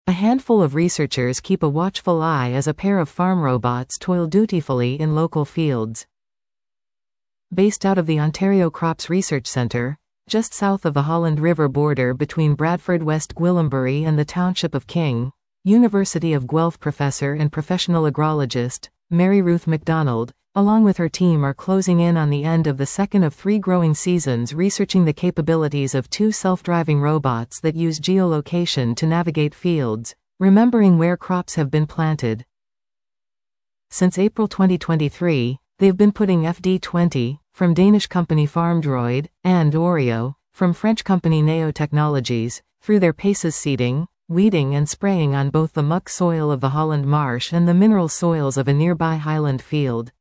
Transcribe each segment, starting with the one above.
A handful of researchers keep a watchful eye as a pair of farm robots toil dutifully in local fields. Based out of the Ontario Crops Research Centre, just south of the Holland River border between Bradford, West Gwillimbury and the township of King, University of Guelph professor and professional agrologist, Mary Ruth MacDonald, along with her team are closing in on the end of the second of 3 growing seasons researching the capabilities of 2 self-driving robots that use geolocation to navigate fields, remembering where crops have been planted. Since April 2023, they've been putting FD20, from Danish company FarmDroid, and Oreo, from French company Neo Technologies, through their paces seeding, weeding and spraying on both the muck soil of the Holland Marsh and the mineral soils of a nearby highland field.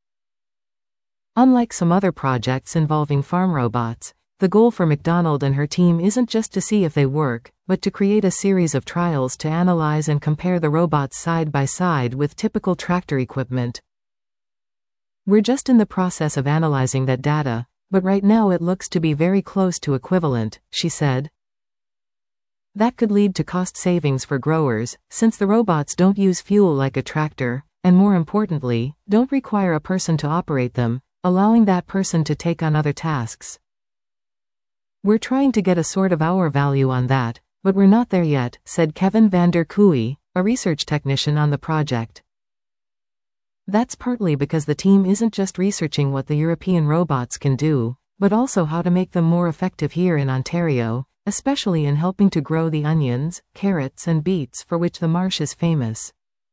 Unlike some other projects involving farm robots, the goal for MacDonald and her team isn't just to see if they work, but to create a series of trials to analyze and compare the robots side by side with typical tractor equipment. We're just in the process of analyzing that data, but right now it looks to be very close to equivalent, she said. That could lead to cost savings for growers, since the robots don't use fuel like a tractor, and more importantly, don't require a person to operate them, allowing that person to take on other tasks. We're trying to get a sort of hour value on that, but we're not there yet, said Kevin van der Kooi, a research technician on the project. That's partly because the team isn't just researching what the European robots can do, but also how to make them more effective here in Ontario, especially in helping to grow the onions, carrots and beets for which the marsh is famous.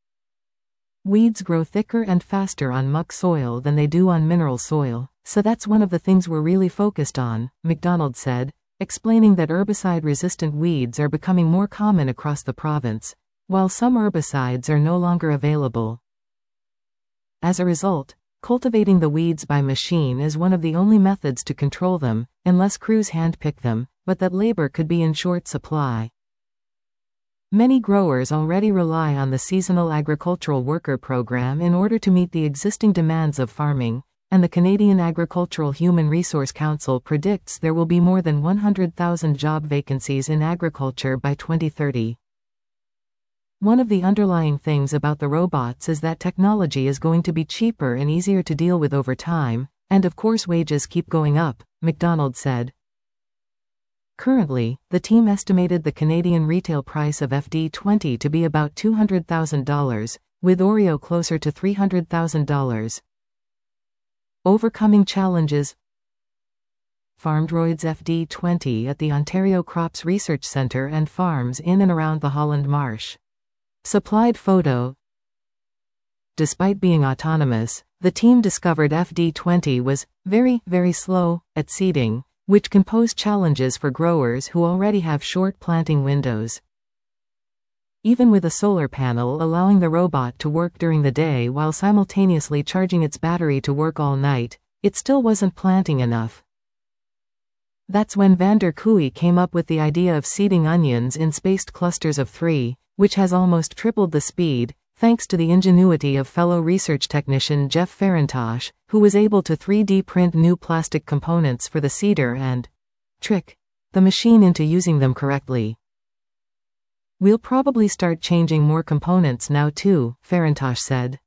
Weeds grow thicker and faster on muck soil than they do on mineral soil, so that's one of the things we're really focused on, MacDonald said, explaining that herbicide-resistant weeds are becoming more common across the province, while some herbicides are no longer available. As a result, cultivating the weeds by machine is one of the only methods to control them, unless crews handpick them, but that labor could be in short supply. Many growers already rely on the Seasonal Agricultural Worker Program in order to meet the existing demands of farming, and the Canadian Agricultural Human Resource Council predicts there will be more than 100,000 job vacancies in agriculture by 2030. One of the underlying things about the robots is that technology is going to be cheaper and easier to deal with over time, and of course wages keep going up, MacDonald said. Currently, the team estimated the Canadian retail price of FD20 to be about $200,000, with Oreo closer to $300,000. Overcoming challenges. FarmDroid's FD20 at the Ontario Crops Research Centre and farms in and around the Holland Marsh. Supplied photo. Despite being autonomous, the team discovered FD20 was very, very slow at seeding, which can pose challenges for growers who already have short planting windows. Even with a solar panel allowing the robot to work during the day while simultaneously charging its battery to work all night, it still wasn't planting enough. That's when van der Kooi came up with the idea of seeding onions in spaced clusters of 3, which has almost tripled the speed, thanks to the ingenuity of fellow research technician Jeff Farintosh, who was able to 3D print new plastic components for the seeder and trick the machine into using them correctly. We'll probably start changing more components now too, Farintosh said.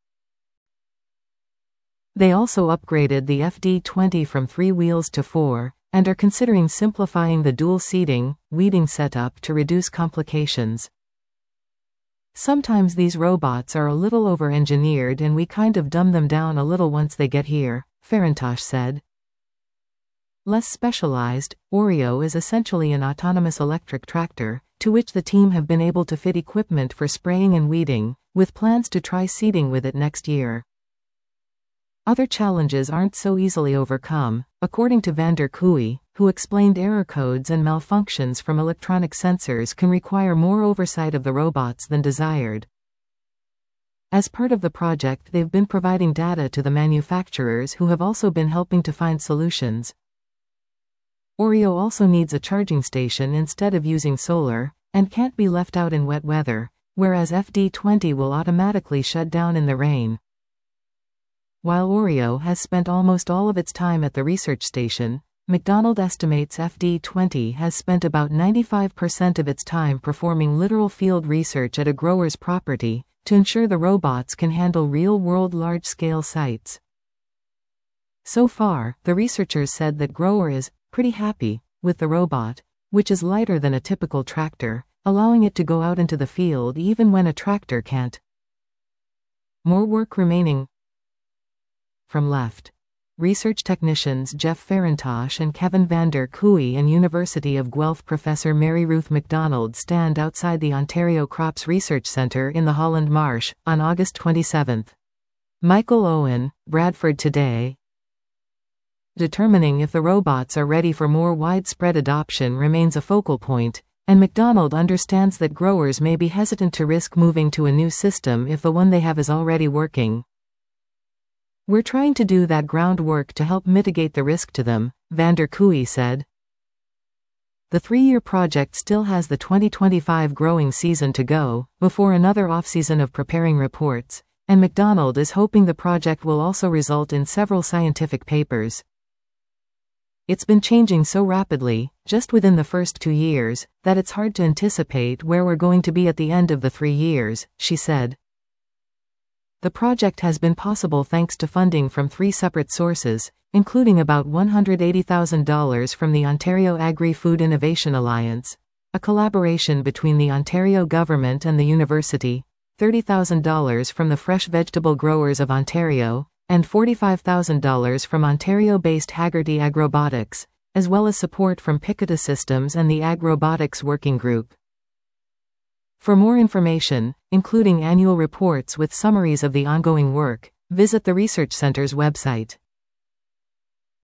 They also upgraded the FD20 from 3 wheels to 4, and are considering simplifying the dual seeding, weeding setup to reduce complications. Sometimes these robots are a little over-engineered and we kind of dumb them down a little once they get here, Farintosh said. Less specialized, Oreo is essentially an autonomous electric tractor, to which the team have been able to fit equipment for spraying and weeding, with plans to try seeding with it next year. Other challenges aren't so easily overcome, according to van der Kooi, who explained error codes and malfunctions from electronic sensors can require more oversight of the robots than desired. As part of the project, they've been providing data to the manufacturers who have also been helping to find solutions. Oreo also needs a charging station instead of using solar, and can't be left out in wet weather, whereas FD20 will automatically shut down in the rain. While Oreo has spent almost all of its time at the research station, McDonald estimates FD20 has spent about 95% of its time performing literal field research at a grower's property to ensure the robots can handle real-world large-scale sites. So far, the researchers said that grower is pretty happy with the robot, which is lighter than a typical tractor, allowing it to go out into the field even when a tractor can't. More work remaining. From left. Research technicians Jeff Farintosh and Kevin van der Kooi and University of Guelph professor Mary Ruth McDonald stand outside the Ontario Crops Research Centre in the Holland Marsh on August 27. Michael Owen, Bradford Today. Determining if the robots are ready for more widespread adoption remains a focal point, and McDonald understands that growers may be hesitant to risk moving to a new system if the one they have is already working. We're trying to do that groundwork to help mitigate the risk to them, van der Kooi said. The 3-year project still has the 2025 growing season to go, before another off-season of preparing reports, and McDonald is hoping the project will also result in several scientific papers. It's been changing so rapidly, just within the first 2 years, that it's hard to anticipate where we're going to be at the end of the 3 years, she said. The project has been possible thanks to funding from 3 separate sources, including about $180,000 from the Ontario Agri-Food Innovation Alliance, a collaboration between the Ontario government and the university, $30,000 from the Fresh Vegetable Growers of Ontario, and $45,000 from Ontario-based Haggerty Agrobotics, as well as support from Picota Systems and the Ag Robotics Working Group. For more information, including annual reports with summaries of the ongoing work, visit the Research Center's website.